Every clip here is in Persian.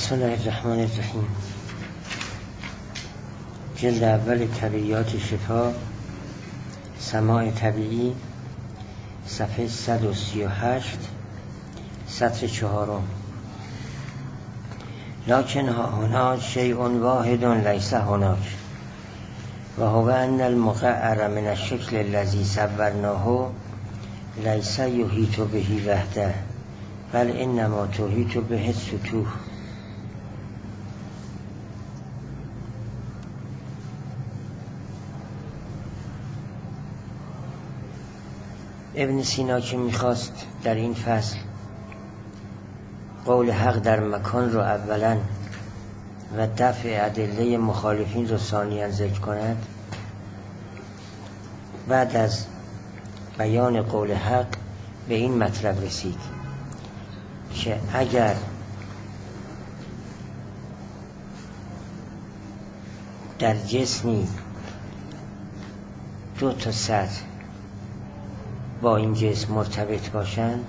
بسم الله الرحمن الرحیم. جلد اول طبیعیات شفا، سماع طبیعی، صفحه 138، سطر 4. لکن هناک شیء واحد لیس هناک و هو ان المقعر من الشکل الذی صورناه لیس یحیط به وحده بل انما تحیط به السطوح. ابن سینا که میخواست در این فصل قول حق در مکان رو اولا و دفع ادله مخالفین رو ثانیاً ذکر کند، بعد از بیان قول حق به این مطلب رسید که اگر در جسمی دو تا سطح با این جسم مرتبط باشند،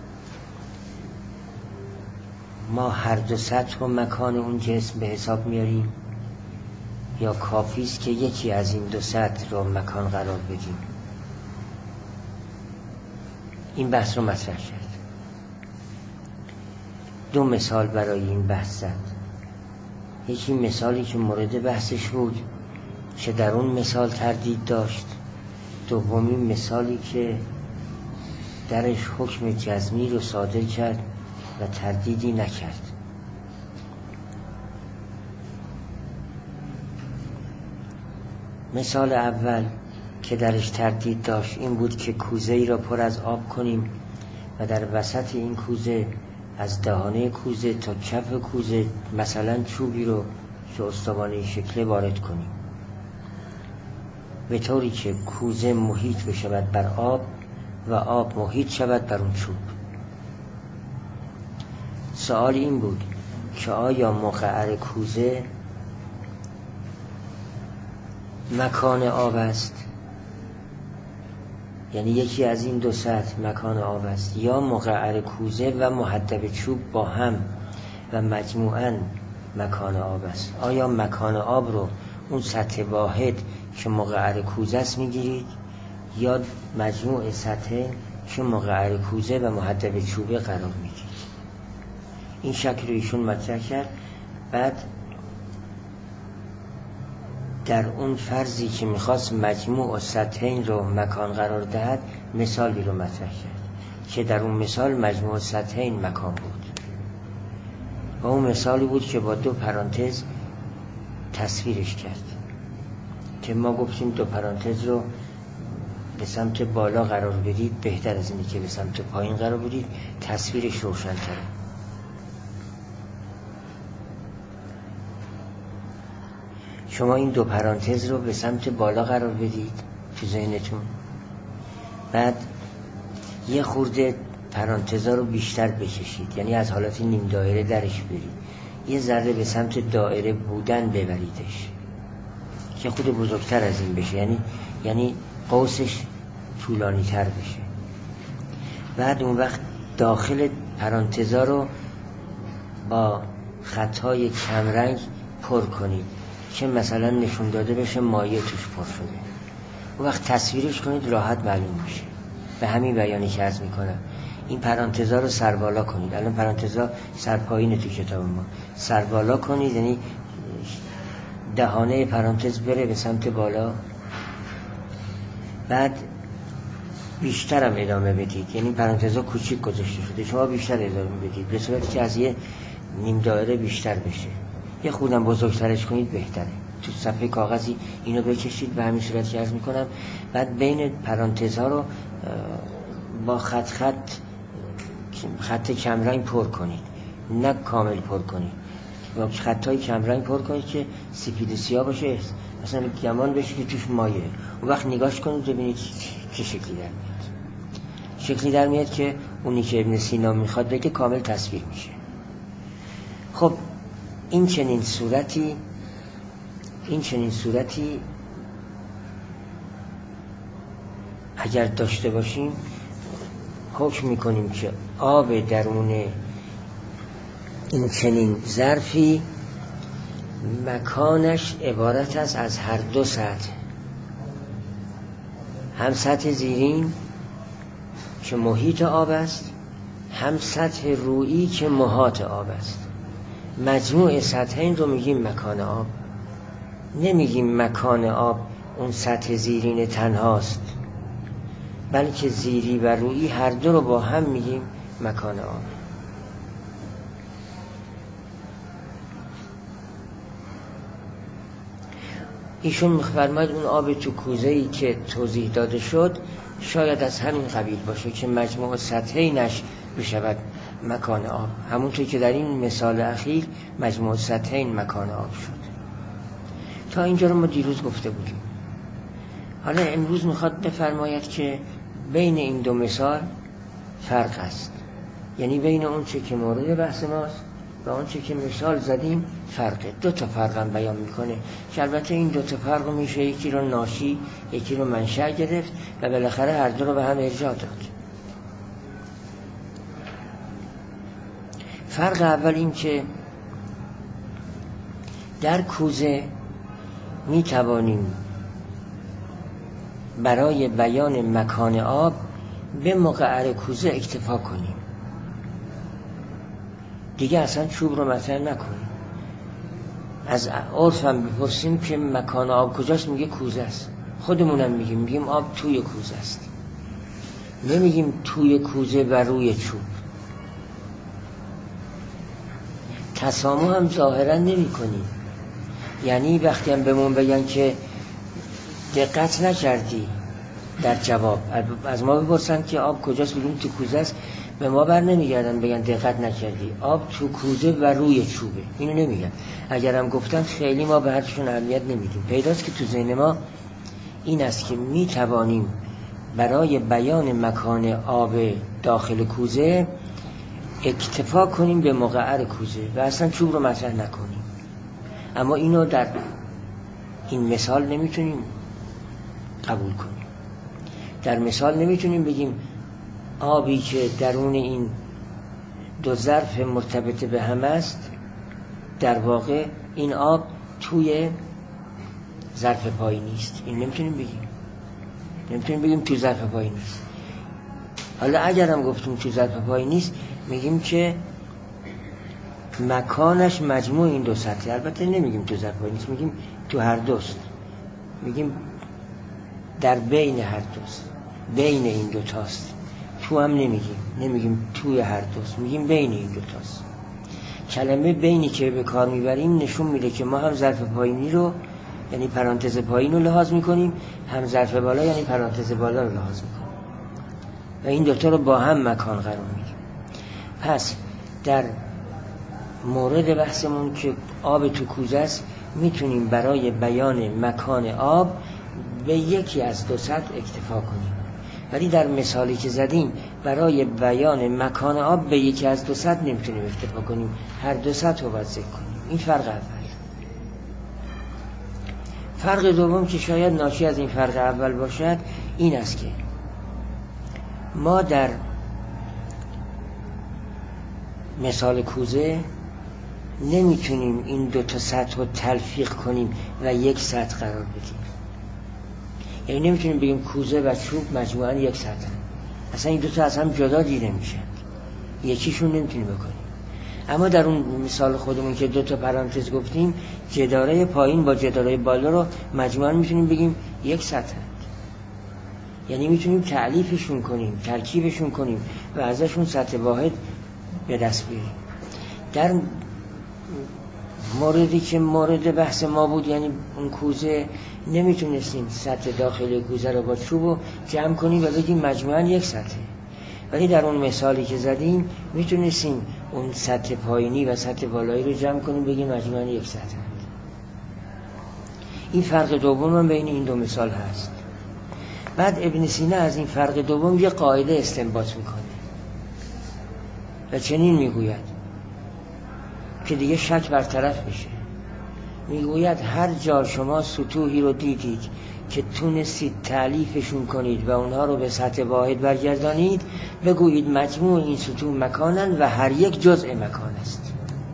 ما هر دو سطح و مکان اون جسم به حساب میاریم یا کافی است که یکی از این دو سطح رو مکان قرار بدیم؟ این بحث رو مطرح کرد. دو مثال برای این بحث زد. یکی مثالی که مورد بحثش بود که در اون مثال تردید داشت، دومی مثالی که درش حکم جزمی رو صادر کرد و تردیدی نکرد. مثال اول که درش تردید داشت این بود که کوزه‌ای را پر از آب کنیم و در وسط این کوزه از دهانه کوزه تا کف کوزه مثلا چوبی رو که استوانه شکله وارد کنیم به طوری که کوزه محیط بشود بر آب و آب محیط شود بر اون چوب. سوال این بود که آیا مقعر کوزه مکان آب است، یعنی یکی از این دو سطح مکان آب است، یا مقعر کوزه و محدب چوب با هم و مجموعاً مکان آب است؟ آیا مکان آب رو اون سطح واحد که مقعر کوزه است میگیرید یا مجموع سطح که مقعر کوزه و محدب چوبه قرار میگیرید؟ این شکل رو ایشون مطرح کرد. بعد در اون فرضی که میخواست مجموع سطحین رو مکان قرار دهد مثالی رو مطرح کرد که در اون مثال مجموع سطحین مکان بود و اون مثالی بود که با دو پرانتز تصویرش کرد که ما گفتیم دو پرانتز رو به سمت بالا قرار بدید بهتر از اینی که به سمت پایین قرار بدید، تصویرش روشن‌تره. شما این دو پرانتز رو به سمت بالا قرار بدید تو ذهنتون، بعد یه خورده پرانتزا رو بیشتر بکشید، یعنی از حالت نیم دایره درش برید، یه ذره به سمت دایره بودن ببریدش که خود بزرگتر از این بشه، یعنی قوسش طولانی تر بشه. بعد اون وقت داخل پرانتزا رو با خطهای کمرنگ پر کنید که مثلا نشون داده بشه مایع توش پر شده. اون وقت تصویرش کنید، راحت معلوم میشه. به همین بیانی که عرض میکنم این پرانتزا رو سربالا کنید. الان پرانتزا سرپایینه تو کتاب ما، سربالا کنید یعنی دهانه پرانتز بره به سمت بالا، بعد بیشتر هم ادامه بدید، یعنی پرانتزا کوچیک گذاشته شده، شما بیشتر ادامه بدید به صورتی که از یه نیم دایره بیشتر بشه. یه خودم بزرگترش کنید بهتره. تو صفحه کاغذی اینو بکشید به همین صورت که عرض میکنم. بعد بین پرانتزها رو با خط کمرنگ پر کنید، نه کامل پر کنید، با خطای کمرنگ پر کنید که سفید سیاه باشه، مثلا گمان بشه که توش مایه. اون وقت نگاش کنید ببینید چه شکلی در میاد. شکلی در میاد که اونی که ابن سینا میخواد بگه کامل تصویر میشه. خب این چنین صورتی اگر داشته باشیم حکم میکنیم که آب درون این چنین ظرفی مکانش عبارت است از هر دو سطح، هم سطح زیرین که محیط آب است، هم سطح رویی که محاط آب است. مجموع سطحین رو میگیم مکان آب. نمیگیم مکان آب اون سطح زیرین تنهاست، بلکه زیری و رویی هر دو رو با هم میگیم مکان آب. ایشون می‌فرماید اون آب تو کوزه‌ای که توضیح داده شد شاید از همین قبیل باشه که مجموع سطحینش بشود مکان آب، همونطور که در این مثال اخیر مجموع سطحین مکان آب شد. تا اینجا رو ما دیروز گفته بودیم. حالا امروز میخواد بفرماید که بین این دو مثال فرق است، یعنی بین اون چه که مورد بحث ماست و اون چه که مثال زدیم فرقه. دو تا فرق هم بیان میکنه که البته این دو تا فرق میشه یکی رو ناشی یکی رو منشأ گرفت و بالاخره هر دو رو به هم ارجاع داد. فرق اول این که در کوزه می توانیم برای بیان مکان آب به مقعر کوزه اکتفا کنیم، دیگه اصلا چوب رو مطرح نکنیم. از عرف هم بپرسیم که مکان آب کجاست، میگه کوزه است. خودمونم میگیم آب توی کوزه است، نمیگیم توی کوزه و روی چوب. تسامح هم ظاهرا نمی کنیم، یعنی وقتی هم بهمون بگن که دقت نکردی در جواب از ما بپرسن که آب کجاست بگیم تو کوزه است، به ما بر نمیگردن بگن دقت نکردی، آب تو کوزه و روی چوبه. اینو نمیگن. اگرم گفتن خیلی ما به حرفشون اهمیت نمیدیم. پیداست که تو ذهن ما این است که می توانیم برای بیان مکان آب داخل کوزه اکتفا کنیم به مقعر کوزه و اصلا چوب رو مطرح نکنیم. اما اینو در این مثال نمیتونیم قبول کنیم. در مثال نمیتونیم بگیم آبی که درون این دو ظرف مرتبط به هم است در واقع این آب توی ظرف پایین نیست. این نمیتونیم بگیم تو ظرف پایین نیست. حالا اگرم گفتیم تو ظرف پایین نیست میگیم که مکانش مجموع این دو سطح. البته نمیگیم تو ظرف پایین نیست، میگیم تو هر دوست، میگیم در بین هر دوست، بین این دو تاست. تو هم نمیگیم توی هر دوست، میگیم بین این دو تاست. کلمه بینی که به کار میبریم نشون میده که ما هم ظرف پایینی رو یعنی پرانتز پایین رو لحاظ میکنیم، هم ظرف بالا یعنی پرانتز بالا رو لحاظ میکنیم و این دوتا رو با هم مکان قرار میدیم. پس در مورد بحثمون که آب تو کوزه است میتونیم برای بیان مکان آب به یکی از دو سطح اکتفا کنیم، ولی در مثالی که زدیم برای بیان مکان آب به یکی از دو سطح نمیتونیم اکتفا کنیم، هر دو سطح رو باید ذکر کنیم. این فرق اول. فرق دوم که شاید ناشی از این فرق اول باشد این است که ما در مثال کوزه نمیتونیم این دو تا سطح رو تلفیق کنیم و یک سطح قرار بدیم. یعنی نمیتونیم بگیم کوزه و چوب مجموعاً یک سطح، اصلا این دو تا از هم جدا دیده میشن، یکیشون نمیتونیم بکنیم. اما در اون مثال خودمون که دو تا پرانتز گفتیم جداره پایین با جداره بالا رو مجموعاً میتونیم بگیم یک سطح، یعنی میتونیم تعلیفشون کنیم، ترکیبشون کنیم و ازشون سطح واحد به دست بیاریم. در موردی که مورد بحث ما بود یعنی اون کوزه نمیتونستیم سطح داخلی کوزه رو با چوب جمع کنیم و بگیم مجموعاً یک سطح، ولی در اون مثالی که زدیم میتونستیم اون سطح پایینی و سطح بالایی رو جمع کنیم بگیم مجموعاً یک سطح. این فرق دوم هم بین این دو مثال هست. بعد ابن سینا از این فرق دوم یه قاعده استنباط میکنه و چنین میگوید که دیگه شک برطرف بشه. میگوید هر جا شما سطوحی رو دیدید که تونستید تعلیفشون کنید و اونها رو به سطح واحد برگردانید بگویید مجموع این سطوح مکانن و هر یک جزء مکان است.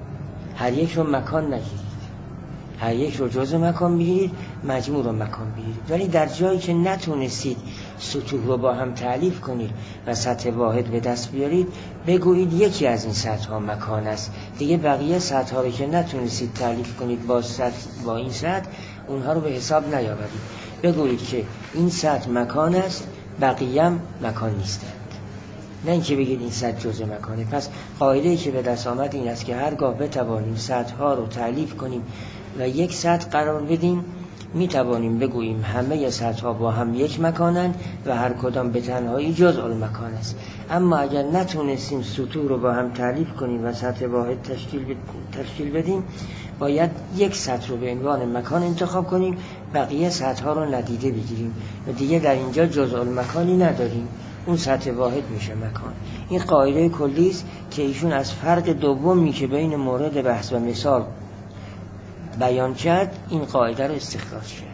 هر یک رو مکان نگیرید، هر یک رو جزء مکان بگیرید، مجموع رو مکان بگیرید. ولی در جایی که نتونستید سطوح رو با هم تعلیف کنید و سطح واحد به دست بیارید، بگویید یکی از این سطح ها مکان است، دیگه بقیه سطح ها رو که نتونستید تعلیف کنید با این سطح، اونها رو به حساب نیاورید. بگویید که این سطح مکان است، بقیه هم مکان نیستند، نه اینکه بگید این سطح جزء مکانه. پس قاعده‌ای که به دست آمد این است که هرگاه بتوانیم سطح ها رو تعلیف کنیم و یک سطح قرار بدیم، می توانیم بگوییم همه سطح ها با هم یک مکانند و هر کدام به تنهایی جزء المکان است. اما اگر نتونستیم سطوح رو با هم تعلیف کنیم و سطح واحد تشکیل بدیم، باید یک سطح رو به عنوان مکان انتخاب کنیم، بقیه سطح ها رو ندیده بگیریم و دیگه در اینجا جزء المکانی نداریم، اون سطح واحد میشه مکان. این قاعده کلی است که ایشون از فرق دومی که بین مورد بحث و مثال بیان کرد، این قاعده رو استخراج کرد.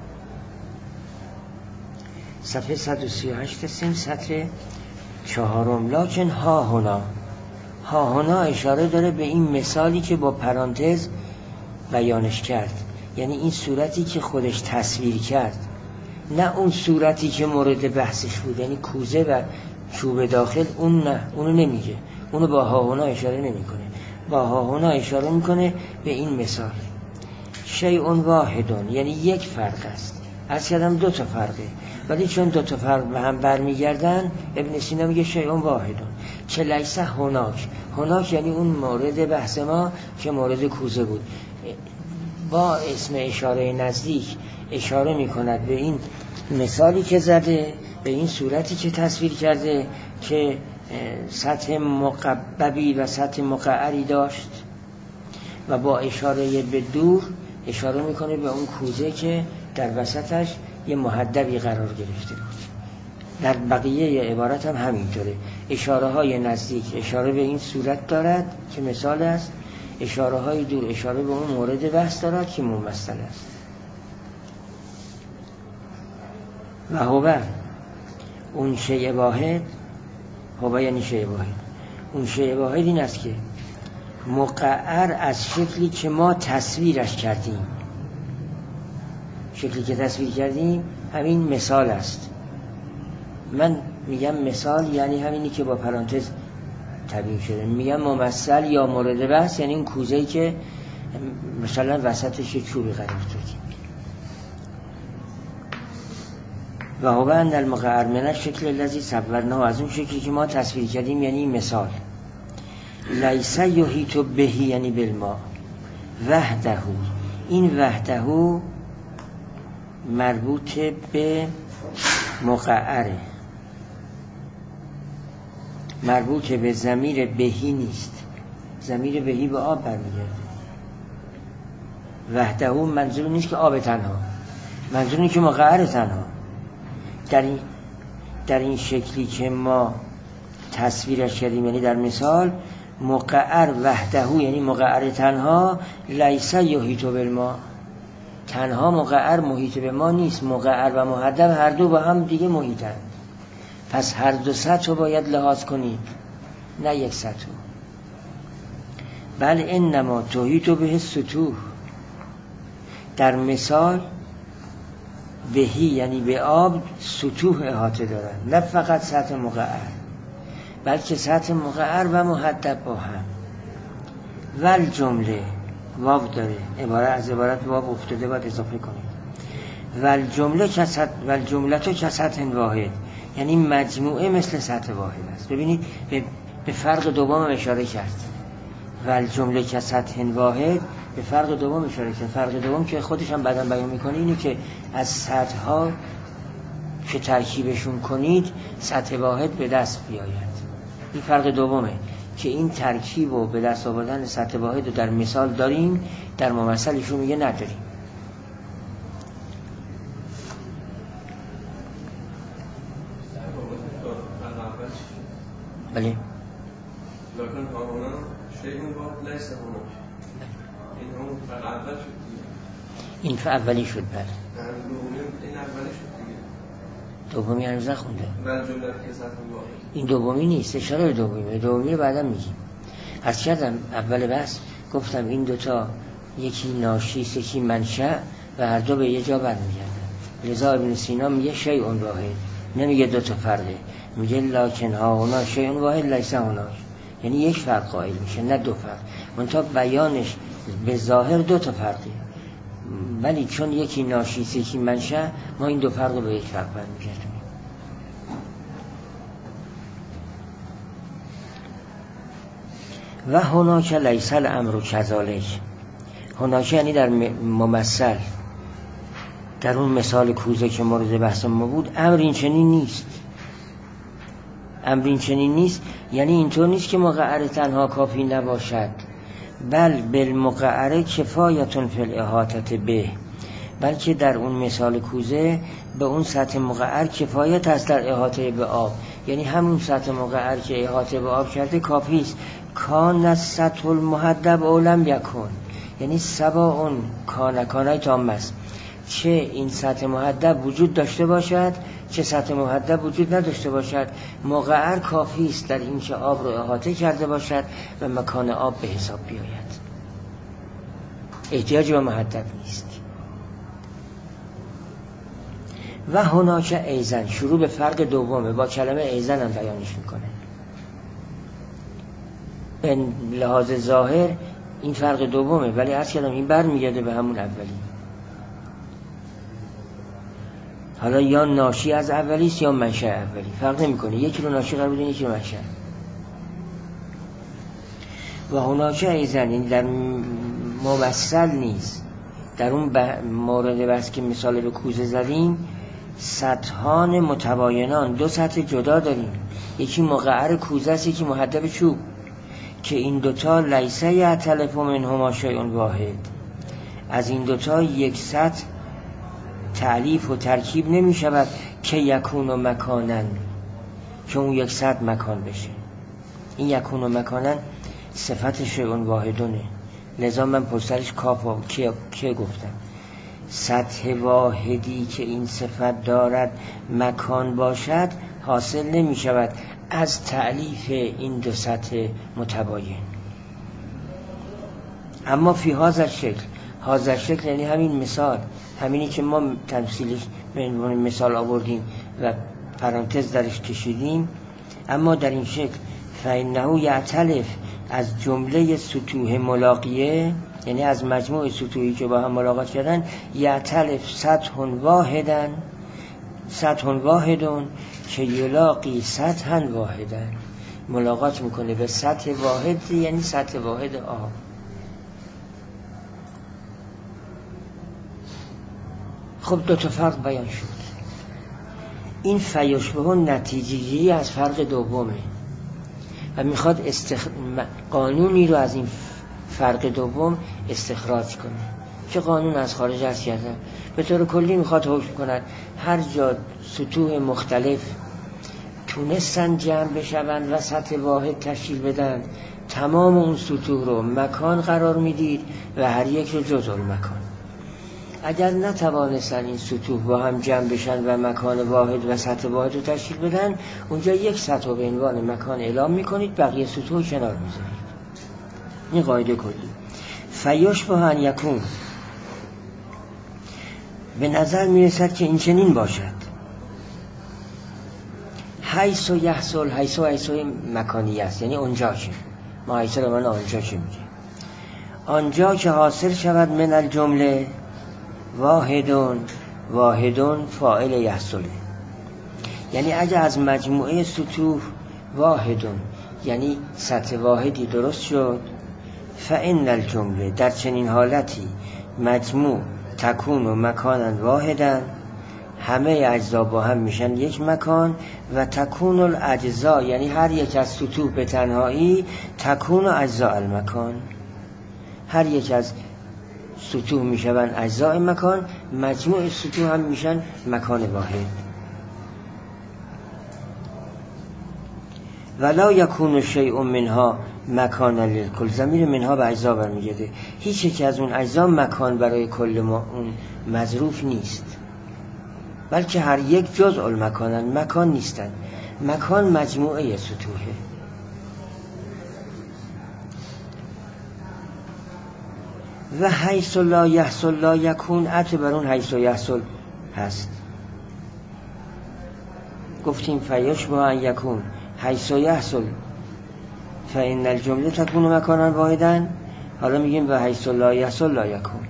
صفحه 138 هستیم، سطر 4. لکن ها هنا اشاره داره به این مثالی که با پرانتز بیانش کرد، یعنی این صورتی که خودش تصویر کرد، نه اون صورتی که مورد بحثش بود، یعنی کوزه و چوب داخل، اون نه، اونو نمیگه، اونو با ها هنا اشاره نمیکنه، با ها هنا اشاره میکنه به این مثال. شیء واحد، یعنی یک فرق است. از کردم دو تا فرقه، ولی چون دو تا فرق به هم برمیگردن، ابن سینا میگه شیء واحد که لیس هناک یعنی اون مورد بحث ما که مورد کوزه بود، با اسم اشاره نزدیک اشاره میکند به این مثالی که زده، به این صورتی که تصویر کرده که سطح مقببی و سطح مقعری داشت، و با اشاره به دور اشاره میکنه به اون کوزه که در وسطش یه محدبی قرار گرفته بود. در بقیه عبارت هم همینطوره، اشاره های نزدیک اشاره به این صورت دارد که مثال است، اشاره های دور اشاره به اون مورد بحث دارد که ممثل است. و هو اون شیء واحد، هو یعنی شیء واحد، اون شیء واحد این است که مقعر از شکلی که ما تصویرش کردیم. شکلی که تصویر کردیم همین مثال است. من میگم مثال یعنی همینی که با پرانتز تبیین شده. میگم ممثل یا مورد بحث یعنی این کوزه‌ای که مثلا وسطش یه چوبی قرار دادیم. و هو ان المقعر من الشکل الذی صورناه، از اون شکلی که ما تصویر کردیم یعنی مثال. لیس یحیط به یعنی بالماء وحده، این وحده مربوط به مقعره، مربوط به ضمیر بهی نیست. ضمیر بهی به آب برمیگرده. وحده منظور نیست که آب تنها، منظور نیست که مقعر تنها. در این شکلی که ما تصویرش کردیم یعنی در مثال، مقعر وحده یعنی مقعر تنها، لیس یحیط بالماء، تنها مقعر محیط به ما نیست، مقعر و محدب هر دو با هم دیگه محیطن. پس هر دو سطح رو باید لحاظ کنید، نه یک سطح. بل انما تحیط به سطوح، در مثال بهی یعنی به آب سطوح احاطه دارن، نه فقط سطح مقعر، بلکه سطح مقعر و محدب با هم. ول جمله واو داره، از عبارت واو افتاده باید اضافه کنید. ول جمله تو که سطح واحد، یعنی مجموعه مثل سطح واحد است. ببینید به فرق دوم اشاره کرد. ول جمله که سطح واحد به فرق دوم اشاره کرد. فرق دوم که خودش هم بعداً بیان میکنه اینه که از سطح ها که ترکیبشون کنید سطح واحد به دست بیاید. این فرق دومه که این ترکیب و به دست آوردن سطح واحد رو در مثال داریم، در ممثلشون میگه نداریم. بله. لکن هارونا شیء واحد لیس هناک. این هم اول شد دیگه. این اولی شد. بله. این اولی شد دیگه. دومی هنوز نخونده. بل جمله که سطح واحد. این دومی نیست، اشاره دومی رو بعدا میگیم. از کردم اول بحث گفتم این دوتا یکی ناشیست یکی منشأ و هر دو به یه جا برمیگردن. لذا ابن سینا میگه شیء واحد، نمیگه دوتا فرقه، میگه لکن ها هنا شیء واحد لیس هناک، یعنی یک فرق قائل میشه نه دو فرق. منتها بیانش به ظاهر دوتا فرقه، ولی چون یکی ناشیست یکی منشأ ما این دو فرق رو به یک فرق برمیگردیم. و هناک لیس الامر کذالک، هناک یعنی در ممثل، در اون مثال کوزه که مورد بحث ما بود، امر این چنین نیست. امر این چنین نیست یعنی اینطور نیست که مقعر تنها کافی نباشد، بل بالمقعر کفایتون فی الاحاطه به، بلکه در اون مثال کوزه به اون سطح مقعر کفایت است در احاطه به آب، یعنی همون سطح مقعر که احاطه به آب کرده کافی است. کان السطح المحدب او لم یکن، یعنی سبا اون کانای تام است، چه این سطح محدب وجود داشته باشد چه سطح محدب وجود نداشته باشد، مقعر کافی است در این که آب رو احاطه کرده باشد و مکان آب به حساب بیاید، احتیاج به محدب نیست. و هناک ایزن، شروع به فرق دومه، با کلمه ایزن هم بیانش میکنه. به لحاظ ظاهر این فرق دومه، ولی عرض کردم این برمیگرده به همون اولی. حالا یا ناشی از اولیست یا منشأ اولی، فرق نمیکنه، یکی رو ناشی قرار بدین یکی رو منشأ. و هناک ایزن، این در ممثل نیست، در اون مورد بس که مثال به کوزه زدیم، سطحان متباینان، دو سطح جدا داریم، یکی مقعر کوزه است یکی محدب چوب، که این دوتا لیسه یعتلف منهما شیء واحد، از این دوتا یک سطح تعلیف و ترکیب نمی شود که یکون و مکانن، که اون یک سطح مکان بشه. این یکون و مکانن صفت شیء واحدونه، لذا من پشترش کاف و که گفتم سطح واحدی که این صفت دارد مکان باشد حاصل نمی شود از تعلیف این دو سطح متباین. اما فی هذا الشکل، هذا الشکل یعنی همین مثال، همینی که ما تمثیلش به عنوان مثال آوردیم و پرانتز درش کشیدیم، اما در این شکل فإنه یعتلف، از جمله سطوح ملاقیه، یعنی از مجموع سطوحی که با هم ملاقات کردن، یعتلف سطح واحدون که یلاقی سطحا واحدن، ملاقات میکنه به سطح واحد، یعنی سطح واحد آب. خب دو تا فرق بیان شد. این فیشبه نتیجه‌گیری از فرق دومه و میخواد قانونی رو از این فرق دوم استخراج کنه که قانون از خارج از کردن. به طور کلی میخواد حکم کند هر جا سطوح مختلف تونستن جمع بشوند و سطح واحد تشکیل بدن، تمام اون سطوح رو مکان قرار میدید و هر یک رو جزء المکان. اگر نتوانستن این سطوح با هم جمع بشن و مکان واحد و سطح واحد رو تشکیل بدن، اونجا یک سطح به عنوان مکان اعلام میکنید، بقیه سطوح کنار میذارید. این قاعده کلی. فیشبه ان یکون، به نظر میرسد که این چنین باشد. حیث و یحصل، حیث مکانی است، یعنی اونجا که ما حیث رو من آنجا که میگه، آنجا که حاصل شود من الجمله واحدون فاعل یحصله، یعنی اگه از مجموعه سطوح واحدون یعنی سطح واحدی درست شد، فإن الجمله، در چنین حالتی مجموع تکون و مکانن واحدن، همه اجزا با هم میشن یک مکان، و تکون الاجزا یعنی هر یک از سطوح به تنهایی تکون و اجزا المکان، هر یک از سطوح میشن اجزای مکان، مجموع سطوح هم میشن مکان واحد. ولا یکون شیء منها مکان للکل، ضمیر منها به اجزا برمیگرده، هیچ یک از اون اجزا مکان برای کل ما اون مظروف نیست، بلکه هر یک جزء المکانن، مکان نیستن، مکان مجموعه سطوحه. و حیث لا یحصل لا یکون، عطف بر اون حیث و یحصل هست. گفتیم فیشبه ان یکون حیث و یحصل فإن الجمله تکون مکانا واحدا. حالا میگیم و حیث لا یحصل لا یکون.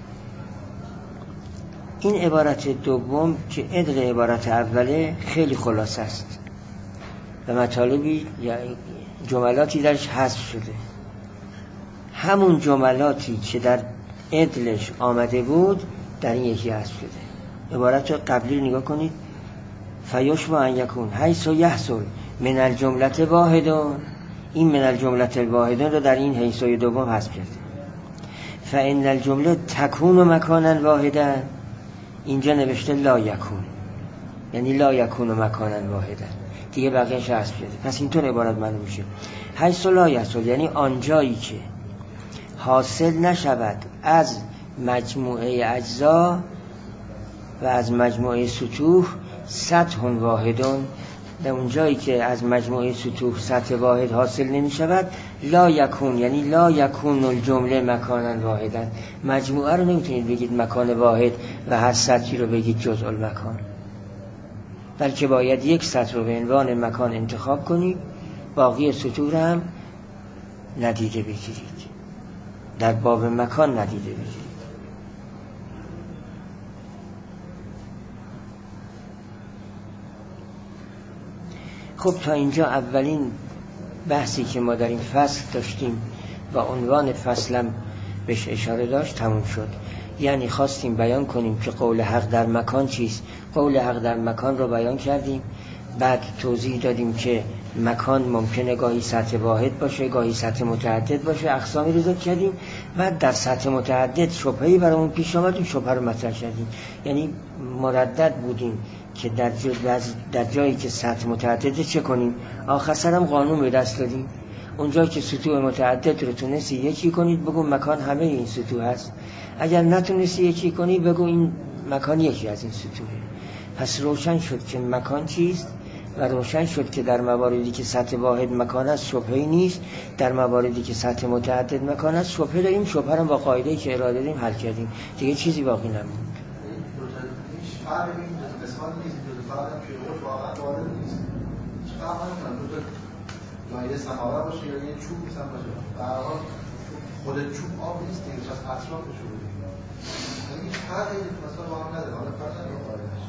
این عبارت دوم که ادغ عبارت اوله خیلی خلاصه است و مطالبی یا جملاتی درش حذف شده. همون جملاتی که در ادلش آمده بود در این یکی حذف شده. عبارت قبلی رو نگاه کنید. فیشبه ان یکون حیث یحصل من الجمله واحدون، این من الجمله واحدون رو در این حیث دوم حذف کرده. فإن الجمله تکون مکانا واحدا، اینجا نوشته لا یکون، یعنی لا یکون مکانا واحدا، دیگه بقیه‌اش حذف شده. پس اینطور عبارت معلوم میشه حیث لا یحصل یعنی آنجایی که حاصل نشود از مجموعه اجزا و از مجموعه سطوح سطح واحدون، در اونجایی که از مجموعه سطوح سطح واحد حاصل نمی شود لا یکون، یعنی لا یکون الجمله مکانا واحدا. مجموعه رو نمیتونید بگید مکان واحد و هر سطحی رو بگید جزء المکان، بلکه باید یک سطح رو به عنوان مکان انتخاب کنید، باقی سطوح هم ندیده بگیرید، در باب مکان ندیده بگیرید. خب تا اینجا اولین بحثی که ما در این فصل داشتیم و عنوان فصلم بهش اشاره داشت تموم شد. یعنی خواستیم بیان کنیم که قول حق در مکان چیست. قول حق در مکان رو بیان کردیم، بعد توضیح دادیم که مکان ممکنه گاهی سطح واحد باشه، گاهی سطح متعدد باشه، اقسامی رو ذکر کردیم. بعد در سطح متعدد شبهه‌ای برامون پیش اومد، این شبهه رو مطرح کردیم. یعنی مردد بودیم که در جایی که سطح متعدد چه کنیم، آخر سرم قانون به دست دادیم. اونجایی که سطوح متعدد رو تونستی یکی کنید بگو مکان همه این سطوح هست، اگر نتونستی یکی کنی بگو این مکان یکی از این سطوحه. پس روشن شد که مکان چیست و روشن شد که در مواردی که سطح واحد مکان است شبهه‌ای نیست، در مواردی که سطح متعدد مکان است شبهه داریم. شبهه رو با قاعده‌ای که ارائه دادیم حل کردیم، دیگه چیزی باقی نموند. قسمت نیست که فرق پیروش واقعا وارد نیست. چقدر من لایه سماوه باشه یا یه چوب مثلا باشه، در حال خود چوب آب نیست دیگه، از اطرافش رو بگیم. یعنی هیچ فرقی مثلا با هم نداره. حالا فرق نداره قاعده‌اش.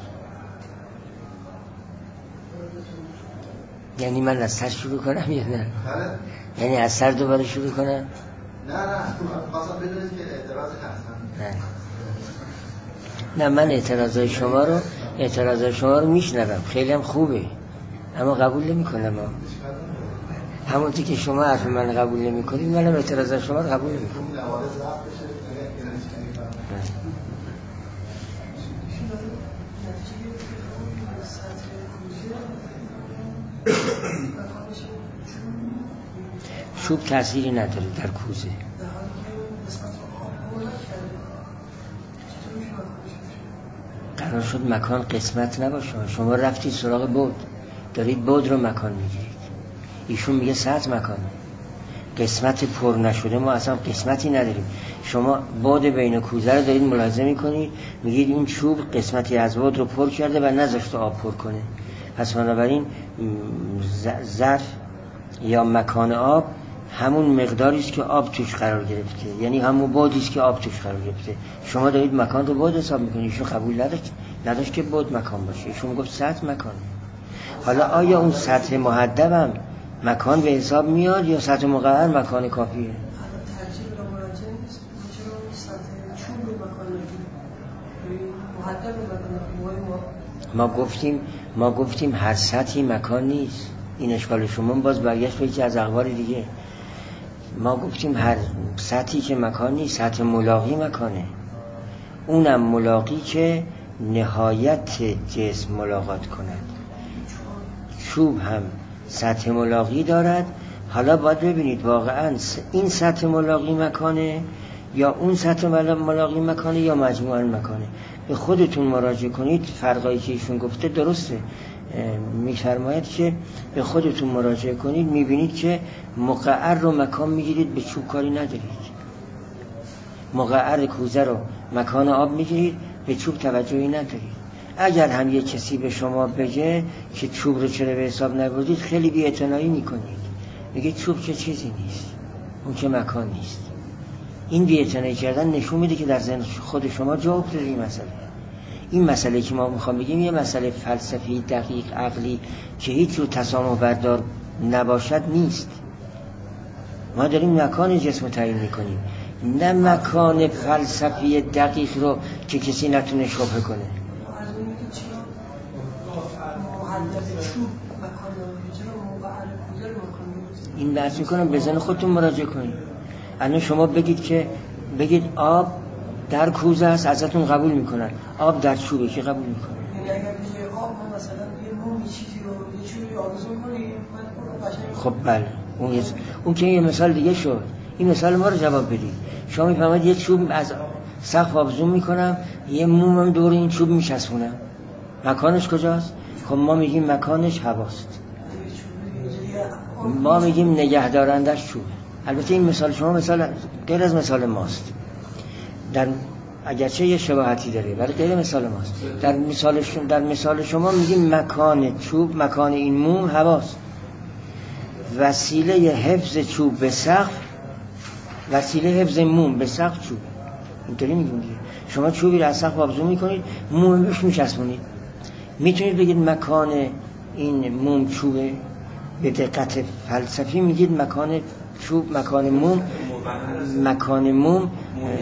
یعنی من از سر شروع کنم یا نه؟ بله. یعنی از سر دوباره شروع کنم؟ نه خواستم بدونید که اعتراضی هست. نه من اعتراضای شما رو میشنوم، خیلی هم خوبه، اما قبول نمی‌کنم. همونطور که شما حرف من قبول نمی‌کنید منم اعتراضای شما رو قبول نمی‌کنم. چوب تأثیری نداره در کوزه. قرار شد مکان قسمت نباشه. شما رفتید سراغ بود، دارید بود رو مکان میگیرید. ایشون میگه سطح مکانه، قسمت پر نشده. ما اصلا قسمتی نداریم. شما بود بین کوزه رو دارید ملاحظه میکنید، میگید این چوب قسمتی از بود رو پر کرده و نذاشته آب پر کنه. پس بنابراین ظرف یا مکان آب همون مقداری است که آب توش قرار گرفته، یعنی همون بودی است که آب توش قرار گرفته. شما دارید مکان رو بود حساب میکنید. ایشون قبول نداشت که بود مکان باشه، ایشون گفت سطح مکان. حالا آیا اون سطح محدبم مکان به حساب میاد یا سطح مقرر مکان کافیه؟ ترجیح را مراجعه نیست. چرا سطح چوب رو مکان نگیریم؟ محدب مکان ما گفتیم هر سطحی مکان نیست. این اشکال شما باز برگشت به یکی از اخبار دیگه. ما گفتیم هر سطحی که مکان نیست، سطح ملاقی مکانه. اونم ملاقی که نهایت جسم ملاقات کند. چوب هم سطح ملاقی دارد. حالا باید ببینید واقعا این سطح ملاقی مکانه یا اون سطح ملاقی مکانه یا مجموعاً مکانه. به خودتون مراجعه کنید. فرقایی که ایشون گفته درسته. می‌فرماید که به خودتون مراجعه کنید، می‌بینید که مقعر رو مکان می‌گیرید، به چوب کاری ندارید. مقعر کوزه رو مکان آب میگیرید، به چوب توجهی ندارید. اگر هم یه کسی به شما بگه که چوب رو چرا به حساب نبردید، خیلی بی‌اعتنایی میکنید، میگه چوب که چیزی نیست، اون که مکان نیست. این بی‌اعتنایی کردن نشون میده که در ذهن خود شما جا افتاده این مسئله. این مسئله که ما میخوام بگیم یه مسئله فلسفی دقیق عقلی که هیچ جور تسامح بردار نباشد نیست. ما داریم مکان جسم رو تعیین میکنیم، نه مکان فلسفی دقیق رو که کسی نتونه شبهه کنه. این بحث میکنم به ذهن خودتون مراجعه کنید. الان شما بگید آب در کوزه است، ازتون قبول میکنن. آب در چوبه که قبول میکنن. یعنی اگر بگه آب مثلا یه مومی چیزی رو یه چوبی آویزون کنیم، خب بله، اون که یه مثال دیگه شد. این مثال ما رو جواب بدید. شما میفهمید یه چوب از سقف آویزون میکنم، یه مومم دور این چوب میچسبونم، مکانش کجاست؟ خب ما میگیم مکانش هواست، ما میگیم نگهدارندش چوبه. البته این مثال شما مثال غیر از مثال ماست، اگرچه یه شباهتی داره ولی غیر مثال ماست. در مثال شما میگیم مکان چوب، مکان این موم هواست. وسیله حفظ چوب به سقف، وسیله حفظ موم به سقف چوب. اینطوری میگیم دیگه. شما چوبی رو از سقف آویزون میکنید، موم بهش میچسبونید. میتونید بگید مکان این موم چوبه؟ به دقت فلسفی میگید مکان چوب، مکان موم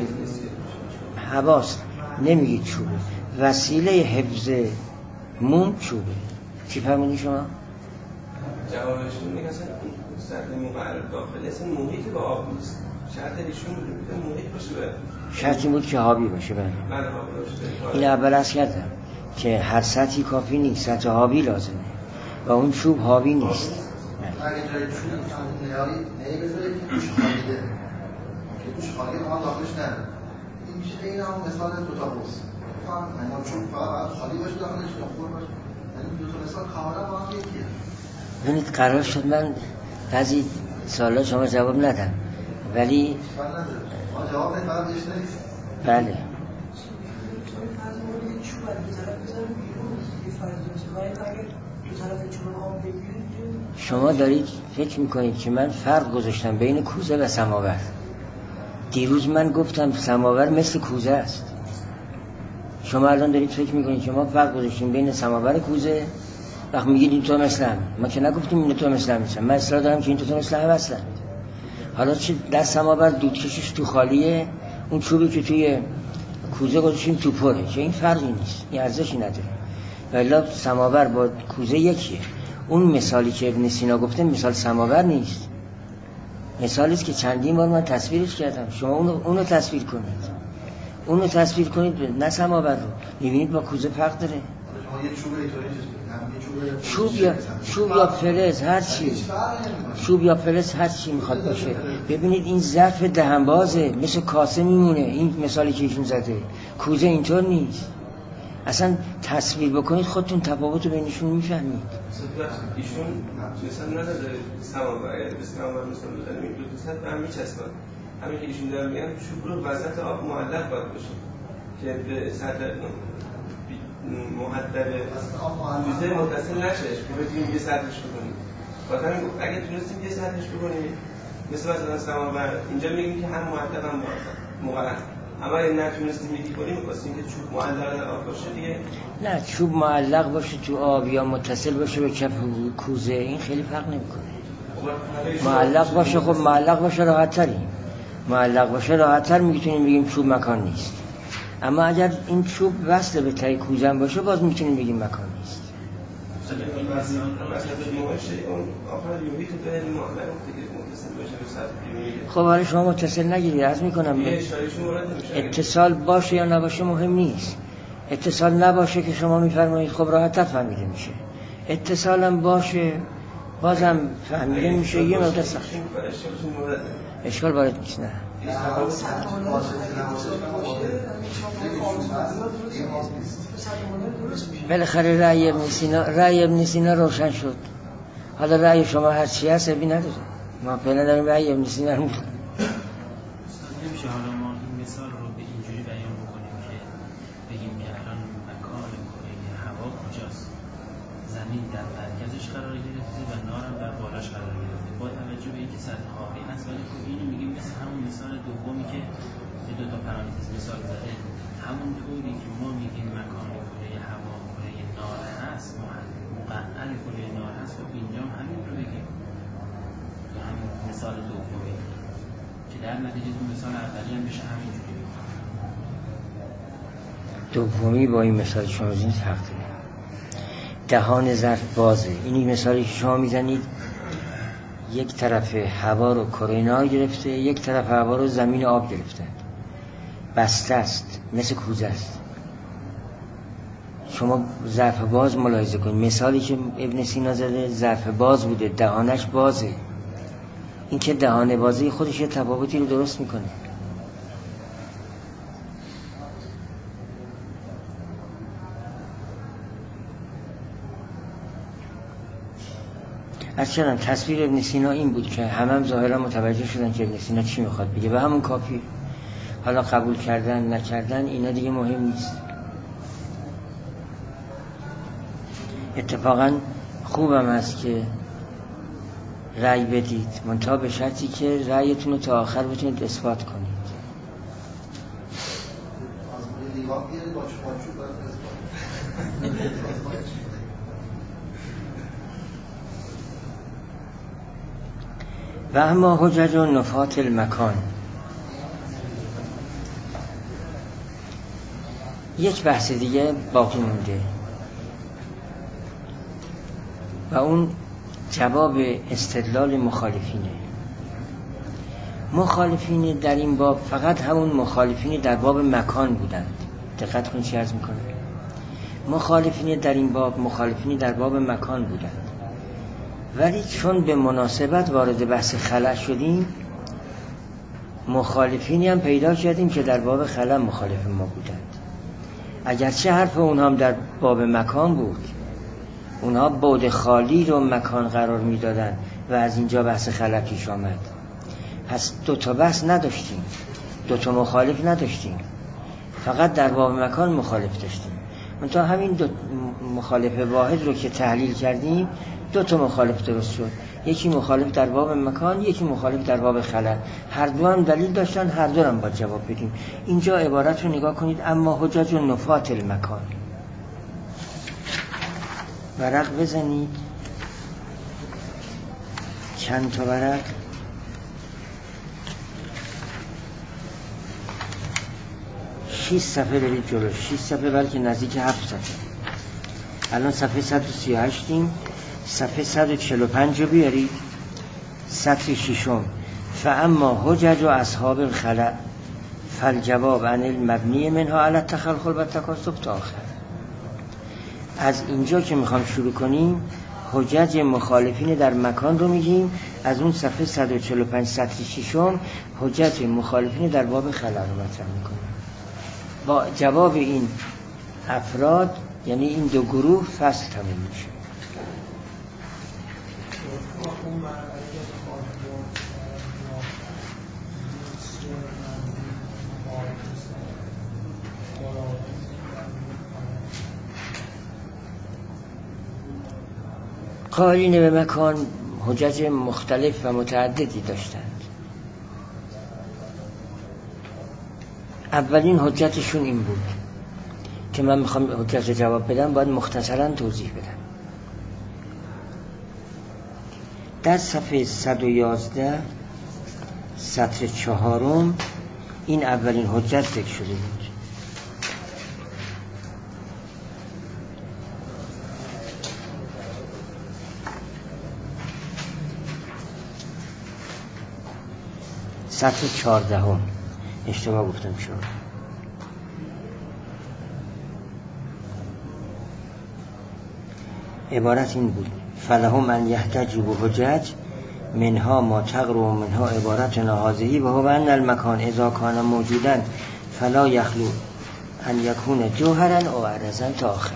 هواست، نمیگید چوبه. وسیله حفظ موم چوبه. چی فهمیدی شما؟ جوابشون میگه اصلا سطح مقرر داخل اصلا محیط با آب نیست. شرط ایشون بوده محیط باشه. شرطی بود که آبی باشه. بله. این اول از کردم که هر سطحی کافی نیست، سطح آبی لازمه و اون چوب آبی نیست. اگه جای چوب نهایی بذاره که توش خالیده، که توش خالی آن داخلش نره، این میشه این هم مثال دوتا بوس. ما چوب فقط خالی باشه داخلش یا پر باشه، یعنی دوتا مثال کاملا با هم یکیه. ببینید قرار شد من بعضی سوالا شما جواب ندم، ولی ما جواب ندیم فقط بهش نیست. بله. شما دارید فکر میکنید که من فرق گذاشتم بین کوزه و سماور. دیروز من گفتم سماور مثل کوزه است. شما الان دارید فکر میکنید که ما فرق گذاشتیم بین سماور و کوزه. وقت میگید این تو مثل هم، ما که نگفتیم این تو مثل هم نیستم. من اصرار دارم که این تو مثل هم هستن. حالا چه در سماور دود کشش تو خالیه، اون چوبی که توی کوزه گذاشتیم تو پره، که این فرقی نیست، این ارزشی نداره. ولی سماور با کوزه یکیه. اون مثالی که ابن سینا گفته مثال سماور نیست، مثالی است که چندین بار من تصویرش کردم. شما اونو تصویر کنید، اونو تصویر کنید، نه سماور رو. میبینید با کوزه فرق داره. چوب یا فلز هر چی، چوب یا فلز هر چی میخواد باشه. ببینید این ظرف دهنبازه، مثل کاسه میمونه. این مثالی که ایشون زده، کوزه اینطور نیست. اصلا تصویر بکنید خودتون تفاوت رو بینشون میفهمید. ایشون مثلا نداره سماور، به سماور مثلا بزنیم این دو تا سطح هم میچسبن. همین که ایشون دارن میگن چوب رو وسط آب معلق باید باشه که به سطح محدد کوزه متصل نشه که بتونیم یه سطحش بکنیم. مثلا اگه تونستیم یه سطحش بکنیم مثلا سماور، اینجا میگیم که هم محدد هم مقرر. اما اگه نتونستیم یکی کنیم می‌خواستیم که چوب معلق در آب باشه دیگه. نه، چوب معلق باشه تو آب یا متصل باشه به کف کوزه، این خیلی فرق نمی‌کنه. معلق باشه، خب معلق باشه راحت‌تریم. معلق باشه راحت‌تر میتونیم بگیم چوب مکان نیست. اما اگر این چوب وصل به تای کوزه باشه باز میتونیم بگیم مکان نیست. خب حالا شما متصل نگیرید، عرض میکنم اتصال باشه یا نباشه مهم نیست. اتصال نباشه که شما میفرمایید خب راحت فهمیده میشه. اتصال هم باشه بازم فهمیده میشه. یه مقدار سخت اشکال وارد نیست. نه بالاخره رأی ابن سینا روشن شد. حالا رأی شما هر چی هست ابی نداره. ما فعلا داریم رأی ابن سینا رو میخونیم. نمیشه حالا ما این مثال پایینش قرار گرفته و نارم در بالاش قرار گرفته با توجه به اینکه سطح آبی هست. ولی خب اینو میگیم مثل همون مثال دومی که به دو تا پرانتز مثال زده، همون طوری که ما میگیم مکان کره هوا کره نار هست، مقعر کره نار هست، و اینجا همین رو بگیم تو همین مثال دومی که در نتیجه تو مثال اولی هم بشه همینجوری بگیم. دومی با این مثال شما میزنید حق دارید. دهان ظرف بازه. اینی مثالی که شما میزنید یک طرف هوا رو کره نار گرفته، یک طرف هوا رو زمین آب گرفته، بسته است، مثل کوزه است. شما ظرف باز ملاحظه کنید. مثالی که ابن سینا زده ظرف باز بوده، دهانش بازه. این که دهان بازه خودش یه تفاوتی رو درست میکنه. از چرا تصویر ابن سینا این بود که همه ظاهرا متوجه شدن که ابن سینا چی میخواد بگه و همون کافی. حالا قبول کردن نکردن اینا دیگه مهم نیست. اتفاقا خوبم هست که رأی بدید، منتها به شرطی که رأیتون رو تا آخر بتونید اثبات کنید. و اما حجج و نفات المکان. یک بحث دیگه باقی مونده و اون جواب استدلال مخالفینه. مخالفین در این باب فقط همون مخالفین در باب مکان بودند. دقت کنید چی عرض میکنه. مخالفین در این باب مخالفین در باب مکان بودند، ولی چون به مناسبت وارد بحث خلأ شدیم مخالفینی هم پیدا کردیم که در باب خلأ مخالف ما بودند. اگرچه حرف اونها هم در باب مکان بود، اونها بعد خالی رو مکان قرار میدادن و از اینجا بحث خلأ پیش آمد. پس دو تا بحث نداشتیم، دو تا مخالف نداشتیم، فقط در باب مکان مخالف داشتیم. منتها همین دو مخالف واحد رو که تحلیل کردیم دو تا مخالف درست شد. یکی مخالف در باب مکان، یکی مخالف در باب خلأ. هر دو هم دلیل داشتن، هر دو هم باید جواب بدیم. اینجا عبارت رو نگاه کنید. اما حجج و نفات المکان. ورق بزنید. چند تا ورق؟ 6 صفحه برید جلو. 6 صفحه بلکه نزدیک 7 صفحه. الان صفحه 138 صفحه 145 رو بیارید. سطر ششم. فاما حجج و اصحاب الخلأ فالجواب عن المبنی منها علی التخلخل و التکاسب تا آخر. از اینجا که میخوام شروع کنیم حجج مخالفین در مکان رو میگیم. از اون صفحه 145 سطر ششم حجج مخالفین در باب خلأ رو مطرح میکنیم. با جواب این افراد یعنی این دو گروه فصل تموم میشه. قائلین به مکان حجج مختلف و متعددی داشتند. اولین حجتشون این بود که من میخوام حجت جواب بدم باید مختصراً توضیح بدم. در صفحه 111 سطر 4 این اولین حجت ذکر شده بود. سطر 14 اشتباه گفتم شما. عبارت این بود فلهم ان یحتجوا بحجج منها ما تقر و منها عبارتنا هذه و هو ان المکان اذا کان موجودا فلا یخلو ان یکون جوهرا او عرضا تا آخر.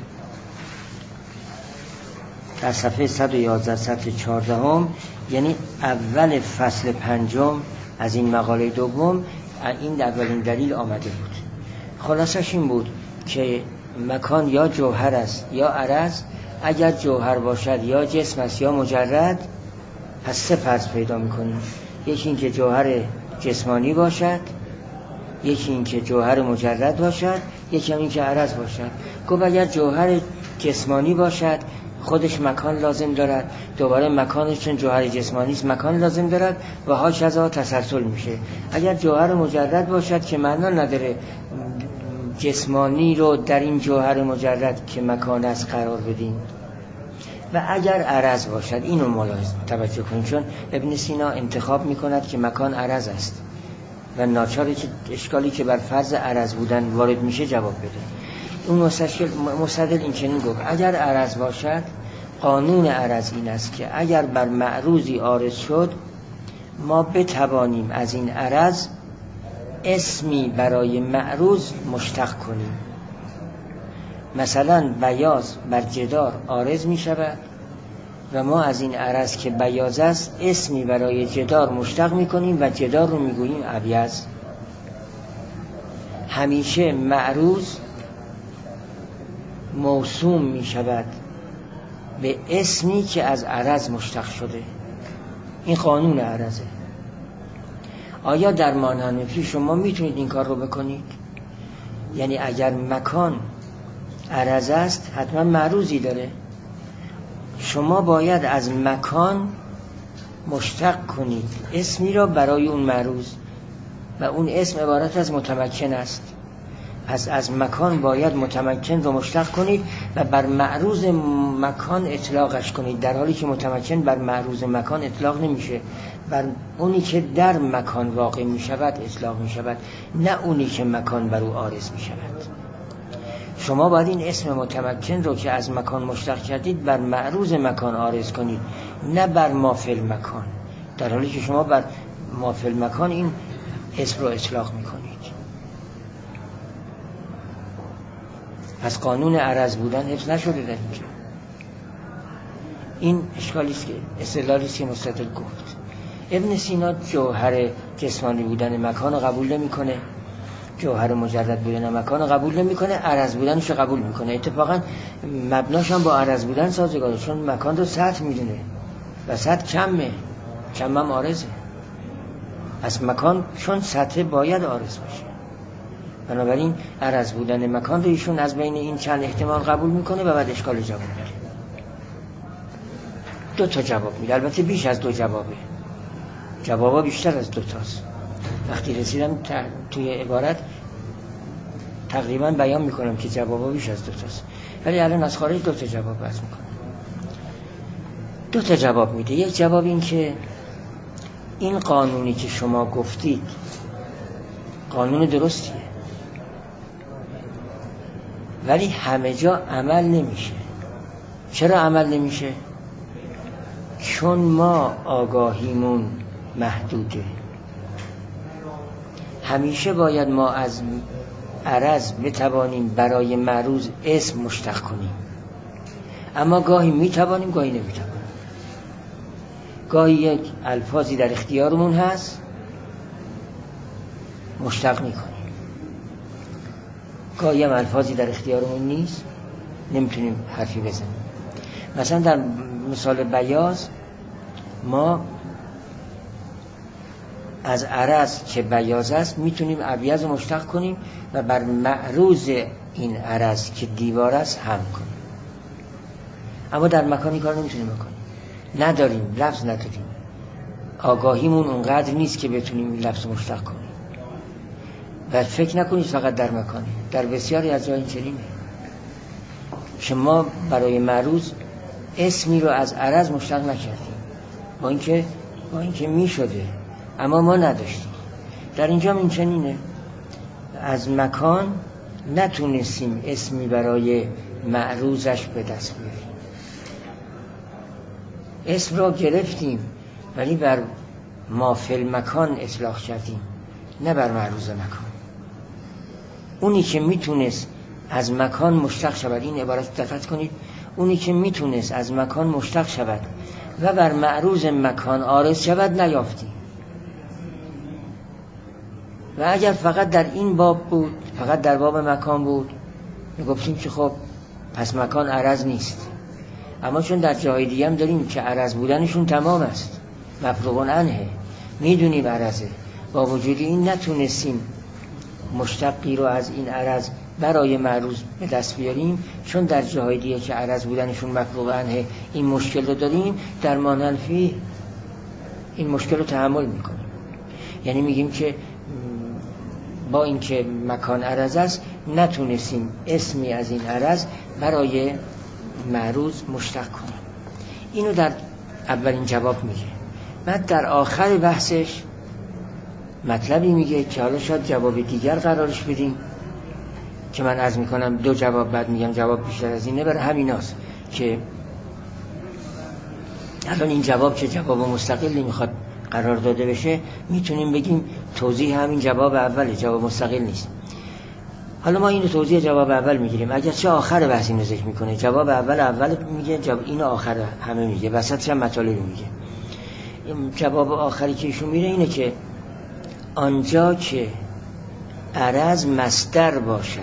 در صفحه 111 سطر 14 یعنی اول فصل 5 از این مقاله دوم این اولین دلیل آمده بود. خلاصش این بود که مکان یا جوهر است یا عرض اگر جوهر باشد یا جسم است یا مجرد، پس سه فرض پیدا میکنیم. یکی این که جوهر جسمانی باشد، یکی این که جوهر مجرد باشد، یکی هم این که عرض باشد. گفت اگر جوهر جسمانی باشد خودش مکان لازم دارد، دوباره مکانش چون جوهر جسمانی است مکان لازم دارد و هاش از آن تسلسل میشه. اگر جوهر مجرد باشد که معنا نداره جسمانی رو در این جوهر مجرد که مکان است قرار بدیم. و اگر عرض باشد، اینو ملاحظه توجه کنید، چون ابن سینا انتخاب میکند که مکان عرض است و ناچاره که اشکالی که بر فرض عرض بودن وارد میشه جواب بده. اون مستدل این چنین گفت اگر عرض باشد، قانون عرض این است که اگر بر معروضی عارض شد، ما بتوانیم از این عرض اسمی برای معروض مشتق کنیم. مثلا بیاض بر جدار عارض می شود و ما از این عرض که بیاض است اسمی برای جدار مشتق می کنیم و جدار رو می گوییم ابیض. همیشه معروض موسوم می شود به اسمی که از عرض مشتق شده. این قانون عرضه. آیا در مانحنفی شما میتونید این کار رو بکنید؟ یعنی اگر مکان عرض است حتما معروضی داره، شما باید از مکان مشتق کنید اسمی را برای اون معروض و اون اسم عبارت از متمکن است. پس از مکان باید متمکن رو مشتق کنید و بر معروض مکان اطلاقش کنید، در حالی که متمکن بر معروض مکان اطلاق نمیشه، بر اونی که در مکان واقع می شود اطلاق می شود، نه اونی که مکان بر او عارض می شود. شما باید این اسم متمکن رو که از مکان مشتق کردید بر معروض مکان عارض کنید، نه بر ما فی المکان، در حالی که شما بر ما فی المکان این اسم رو اطلاق می کنید. پس قانون عرض بودن حفظ نشده در اینجا. این اشکالی است که استدلالی است که مستدل گفت. ابن سینا جوهر جسمانی بودن مکان رو قبول نمی‌کنه، جوهر مجرد بودن مکان رو قبول نمی‌کنه، عرض بودنش رو قبول می‌کنه. اتفاقا مبناش هم با عرض بودن سازگاره، چون مکان رو سطح می‌دونه و سطح کم هم عارضه. پس مکان چون سطح باید عارض باشه، بنابراین عرض بودن مکان رو ایشون از بین این چند احتمال قبول می‌کنه و بعد اشکال جواب میده. دو تا جواب میده، البته بیش از دو جوابه، جوابا بیشتر از دو تاست. وقتی رسیدم توی عبارت تقریبا بیان میکنم که جوابا بیش از دو تاست، ولی الان از خارج دو تا جواب عرض میکنم. دو تا جواب میده. یک جواب این که این قانونی که شما گفتید قانون درستیه، ولی همه جا عمل نمیشه. چرا عمل نمیشه؟ چون ما آگاهیمون محدوده. همیشه باید ما از عرض بتوانیم برای معروض اسم مشتق کنیم، اما گاهی میتوانیم گاهی نمیتوانیم. گاهی یک الفاظی در اختیارمون هست مشتق میکنیم، گاهی هم الفاظی در اختیارمون نیست نمیتونیم حرفی بزنیم. مثلا در مثال بیاض ما از عرض که بیاض است میتونیم ابیض رو مشتق کنیم و بر معروض این عرض که دیوار است هم کنیم، اما در مکانی کار نمیتونیم بکنیم، نداریم، لفظ نداریم، آگاهیمون اونقدر نیست که بتونیم این لفظ مشتق کنیم. و فکر نکنید فقط در مکانی، در بسیاری از جای چنینه. شما برای معروض اسمی رو از عرض مشتق نکردیم، با اینکه می شده اما ما نداشتیم. در اینجا این چنینه، از مکان نتونستیم اسمی برای معروضش به دست بیاریم. اسم را گرفتیم ولی بر ما فی المکان اطلاق کردیم، نه بر معروض مکان. اونی که میتونست از مکان مشتق شود، این عبارت دقت کنید، اونی که میتونست از مکان مشتق شود و بر معروض مکان عارض شود نیافتیم. و اگر فقط در این باب بود، فقط در باب مکان بود، میگفتیم که خب پس مکان عرض نیست. اما چون در جای دیگه هم داریم که عرض بودنشون تمام است، مفروغ عنه، میدونیم عرضه، با وجود این نتونستیم مشتقی رو از این عرض برای معروض به دست بیاریم، چون در جای دیگه که عرض بودنشون مفروغ عنه این مشکل رو داریم، در مانلفی این مشکل رو تحمل میکنیم. یعنی میگیم که با اینکه مکان عرض است نتونستیم اسمی از این عرض برای معروض مشتق کنیم. اینو در اولین جواب میگه. بعد در آخر بحثش مطلبی میگه که حالا شاید جواب دیگر قرارش بدیم، که من عرض میکنم 2 جواب بعد میگم جواب بیشتر از اینه، برای همیناست که الان این جواب که جواب مستقلی میخواد قرار داده بشه، میتونیم بگیم توضیح همین جواب اوله، جواب مستقل نیست. حالا ما اینو توضیح جواب اول میگیریم، اگرچه آخر بحث اینو ذکر میکنه، جواب اول میگه، اینو آخر همه میگه، وسطش هم مطالبی میگه. جواب آخری که ایشون میره اینه که آنجا که عرض مصدر باشد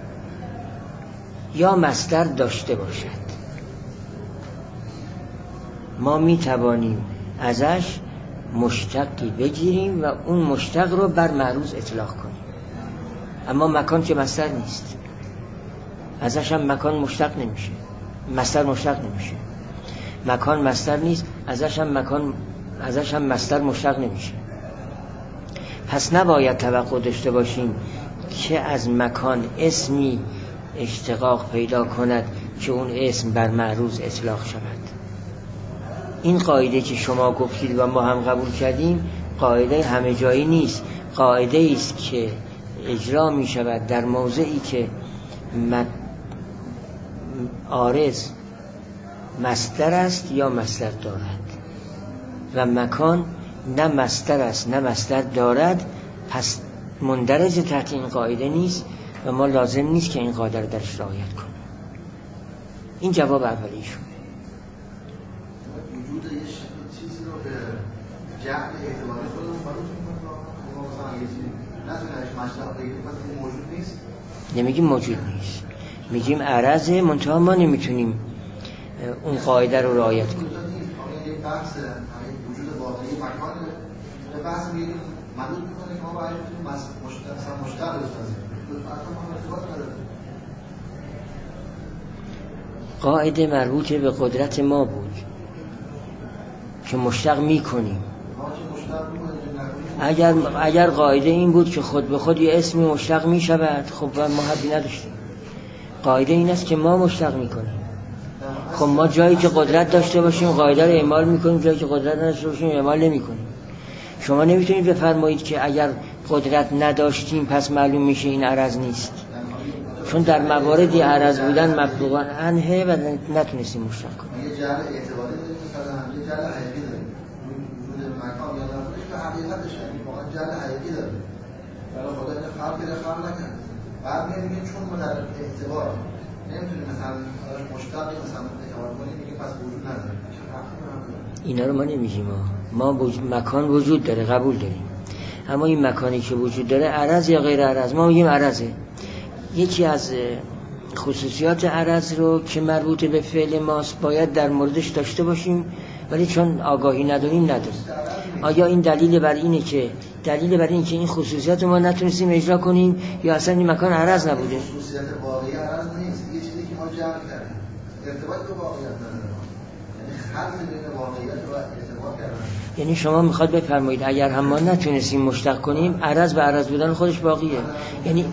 یا مصدر داشته باشد، ما میتوانیم ازش مشتقی بگیریم و اون مشتق رو بر معروض اطلاق کنیم. اما مکان که مصدر نیست، ازش هم مکان مشتق نمیشه، مصدر مشتق نمیشه. مکان مصدر نیست، ازش هم مصدر مشتق نمیشه. پس نباید توقع داشته باشیم که از مکان اسمی اشتقاق پیدا کند که اون اسم بر معروض اطلاق شود. این قاعده که شما گفتید و ما هم قبول کردیم قاعده همه جایی نیست، قاعده است که اجرا می شود در موضعی که عارض مصدر است یا مصدر دارد و مکان نه مصدر است نه مصدر دارد، پس مندرج تحت این قاعده نیست و ما لازم نیست که این قاعده رو درش رعایت کنیم. این جواب اولیشونه. وجود یه چیزی رو به جهت اعتباری خودمون بروز میکنیم، ما مثلا یه چیزی نتونیمش مشتق بگیریم، مثلا موجود نیست. نمیگیم موجود نیست، میگیم عرضه، منتها ما نمیتونیم اون قاعده رو رعایت کنیم. این بحث وجود واقعی مکان به بحث میگیم مدود میکنه که ما باید بتونیم مثلا مشتق بسازیم. قاعده مربوط به قدرت ما بود که مشتق میکنیم. اگر قاعده این بود که خود به خود یه اسمی مشتق میشود، خب ما حدی نداشتیم. قاعده این است که ما مشتق میکنیم. خب ما جایی که قدرت داشته باشیم قاعده رو اعمال میکنیم، جایی که قدرت نداشته باشیم اعمال نمیکنیم. شما نمیتونید بفرمایید که اگر قدرت نداشتیم پس معلوم میشه این عرض نیست، چون در مواردی عرض بودن مفروغ عنه و نتونستیم مشتق کنیم. یه جهت اعتباری داریم، مثلا یه جهت حقیقی داریم. وجود مکان یا نفرش به حقیقتش، یعنی واقعا جهت حقیقی داریم. برای خدا این خلق نکرد. بعد میگیم چون ما در اعتبار نمیتونیم مثلا مشتقی مثلا اعتبار کنیم، میگیم پس وجود نداره. اینا رو ما نمیگیم. ما مکان وجود داره، قبول داریم، اما این مکانی که وجود داره عرض یا غیر عرض، ما میگیم عرضه. یکی از خصوصیات عرض رو که مربوط به فعل ماست باید در موردش داشته باشیم، ولی چون آگاهی نداریم نداریم. آیا این دلیل بر اینه که این خصوصیات ما نتونستیم اجرا کنیم یا اصلا این مکان عرض نبوده؟ خصوصیت واقعی عرض نیست، یه چیزی که ما جمع کردیم، ارتباط با واقعیت نداره، یعنی خلط بین واقعیت و ارتباط کردن. یعنی شما میخواد بفرمایید اگر هم ما نتونستیم مشتق کنیم، عرض به عرض بودن خودش باقیه. یعنی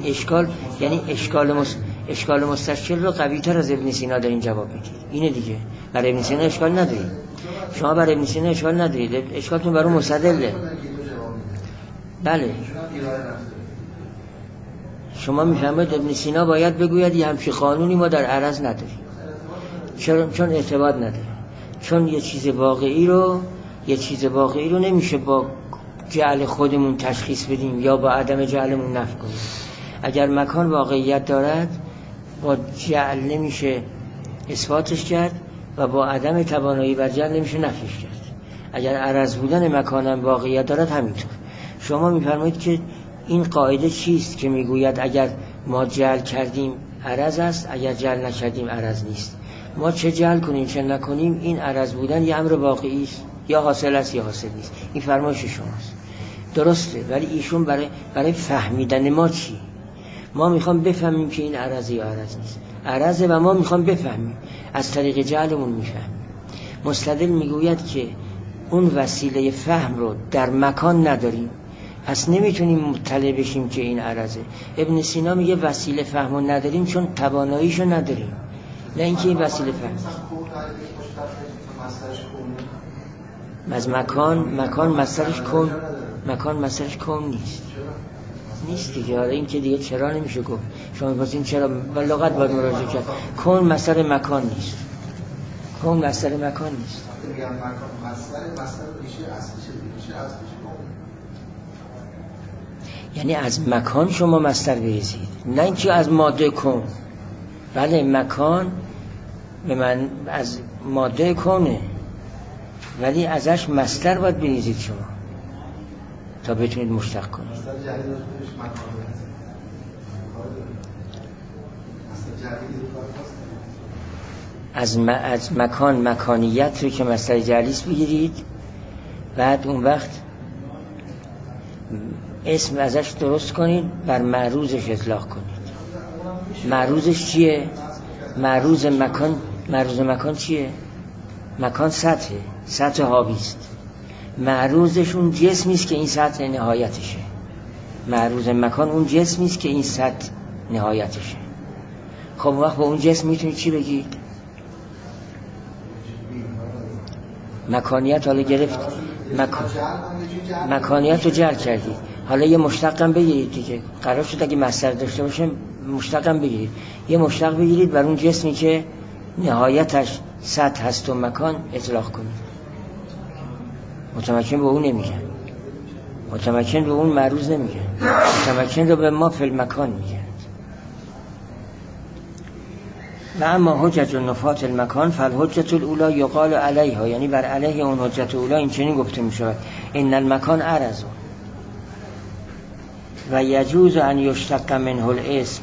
اشکال مستشکل رو قوی‌تر از ابن سینا دارین جواب میدید. اینه دیگه. برای ابن سینا اشکال ندارید. شما برای ابن سینا اشکال ندارید. اشکالتون برای مستدله. بله. شما میفهمید ابن سینا باید بگوید یه همچین قانونی ما در عرض نداریم. چون اعتباط نداره. چون یه چیز واقعی رو نمیشه با جعل خودمون تشخیص بدیم یا با عدم جعلمون نفی کنیم. اگر مکان واقعیت دارد با جعل نمیشه اثباتش کرد و با عدم توانایی بر جعل نمیشه نفیش کرد. اگر عرض بودن مکانم واقعیت دارد همینطور. شما میفرمایید که این قاعده چیست که میگوید اگر ما جعل کردیم عرض است، اگر جعل نکردیم عرض نیست. ما چه جعل کنیم چه نکنیم این عرض بودن یه امر واقعی است، یا حاصل است یا حاصل نیست. این فرمایش شماست، درسته. ولی ایشون برای فهمیدن ما چی؟ ما میخوام بفهمیم که این عرضه یا عرض نیست. عرضه و ما میخوام بفهمیم، از طریق جعلمون میفهمیم. مستدل میگوید که اون وسیله فهم رو در مکان نداریم، پس نمیتونیم مطلع بشیم که این عرضه. ابن سینا میگه وسیله فهم رو نداریم چون تواناییشو نداریم، نه اینکه این وسیله فهم. از مکان مصدرش کون نیست دیگه. حالا این که دیگه چرا نمیشه گفت. شما می‌پرسین چرا، با لغت باید مراجعه کرد. کون مصدر مکان نیست. کون مصدر مکان نیست. میگم مکان مصدر ریشه اصلیشه یعنی از مکان شما مصدر بریزید، نه اینکه از ماده کون. بله مکان به من از ماده کونه، ولی ازش مصدر باید بریزید شما تا بتونید مشتق کنید. از مکان مکانیت رو که مصدر جلیس بگیرید، بعد اون وقت اسم ازش درست کنید، بر معروضش اطلاق کنید. معروضش چیه؟ معروض مکان چیه؟ مکان سطح حاویست. معروضش اون جسمی است که این سطح نهایتشه. معروض مکان اون جسمی است که این سطح نهایتشه. خب وقت با اون جسم میتونید چی بگید؟ مکانیت. حالا گرفت مکانیت رو جعل کردید، حالا یه مشتقم بگیرید دیگه. قرار شد اگه مصدر داشته باشه مشتقم بگیرید. یه مشتق بگیرید بر اون جسمی که نهایتش سطح هست و مکان اطلاق کنید. متمکن به اون نمیگن، متمکن به اون معروض نمیگن، متمکن رو به ما فی المکان میگن. و اما حجت النفات المکان فالحجت الاولی یقال علیها، یعنی بر علیه اون حجت اولی این چنین گفته میشود: ان المکان عرض و یجوز ان یشتق منه الاسم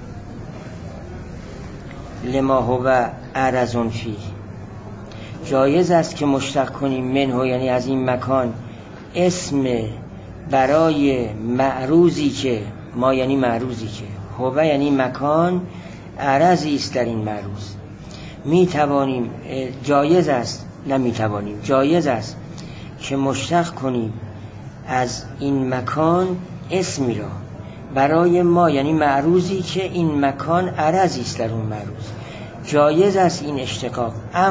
لما هو عرض فیه. جایز است که مشتق کنیم منه، یعنی از این مکان، اسم برای معروضی که ما، یعنی معروضی که هو یعنی مکان، عرضی است در این معروض. می توانیم، جایز است، نمی توانیم، جایز است که مشتق کنیم از این مکان اسمی را برای ما، یعنی معروضی که این مکان عرضی است در اون معروض. جایز است این اشتقاق.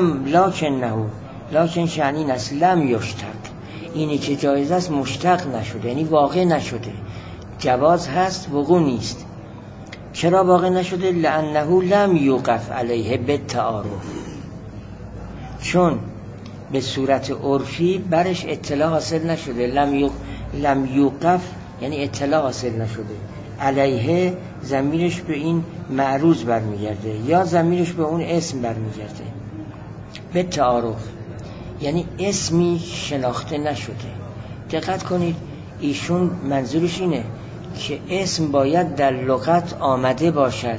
لکن شأن این است لم یشتق، اینی که جایز است مشتق نشده، یعنی واقع نشده. جواز هست، وقوع نیست. چرا واقع نشده؟ لانه لم یوقف علیه بالتعارف، چون به صورت عرفی برش اطلاع حاصل نشده. لم یوقف یعنی اطلاع حاصل نشده. علیه ضمیرش به این معروض برمیگرده یا ضمیرش به اون اسم برمیگرده. به تعارف یعنی اسمی شناخته نشده. دقت کنید، ایشون منظورش اینه که اسم باید در لغت آمده باشد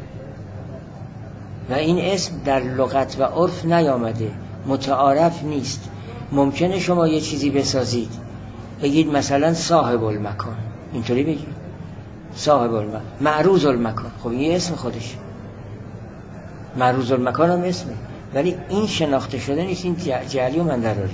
و این اسم در لغت و عرف نیامده، متعارف نیست. ممکنه شما یه چیزی بسازید، بگید مثلا صاحب المکان، اینطوری بگید صاحب المکان، معروض المکان، خب این اسم خودش، معروض المکان هم اسمه، ولی این شناخته شده نیست، این جعلی و مندراریه.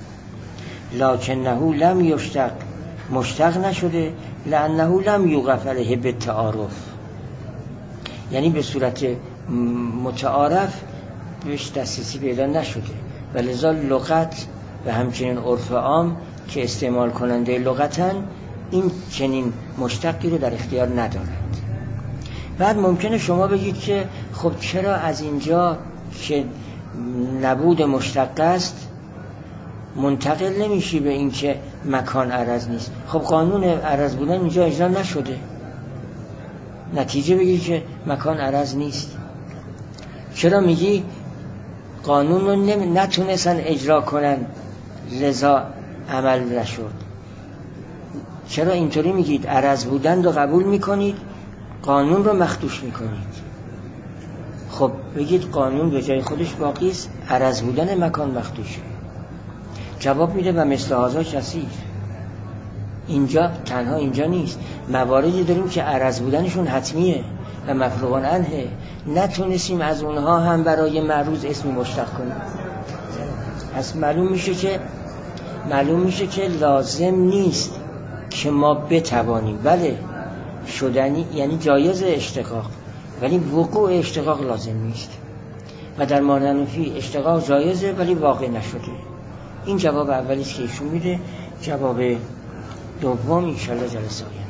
لکنه لم یشتق، مشتق نشده، لانه لم یوقف علیه بالتعارف، یعنی به صورت متعارف بهش دسترسی پیدا نشده و لذا لغت و همچنین عرف عام که استعمال کننده لغتن این چنین مشتقی رو در اختیار ندارند. بعد ممکنه شما بگید که خب چرا از اینجا که نبود مشتق است منتقل نمیشی به این که مکان عرض نیست؟ خب قانون عرض بودن اینجا اجرا نشده، نتیجه بگید که مکان عرض نیست. چرا میگی قانون رو نتونستن اجرا کنن لذا عمل نشد؟ چرا اینطوری میگید؟ عرض بودن رو قبول میکنید، قانون رو مخدوش میکنید. خب بگید قانون به جای خودش باقی است، عرض بودن مکان مخدوشه. جواب میده و مثل هذا کثیر. اینجا تنها اینجا نیست، مواردی داریم که عرض بودنشون حتمیه و مفروغ عنه، نتونستیم از اونها هم برای معروض اسمی مشتق کنیم. پس معلوم میشه که لازم نیست که ما بتوانیم، بله شدنی یعنی جایز اشتقاق، ولی وقوع اشتقاق لازم نیست. و در مانفی اشتقاق جایزه ولی واقع نشده. این جواب اولی است که ایشون میده. جواب دوم انشالله جلسه آینده.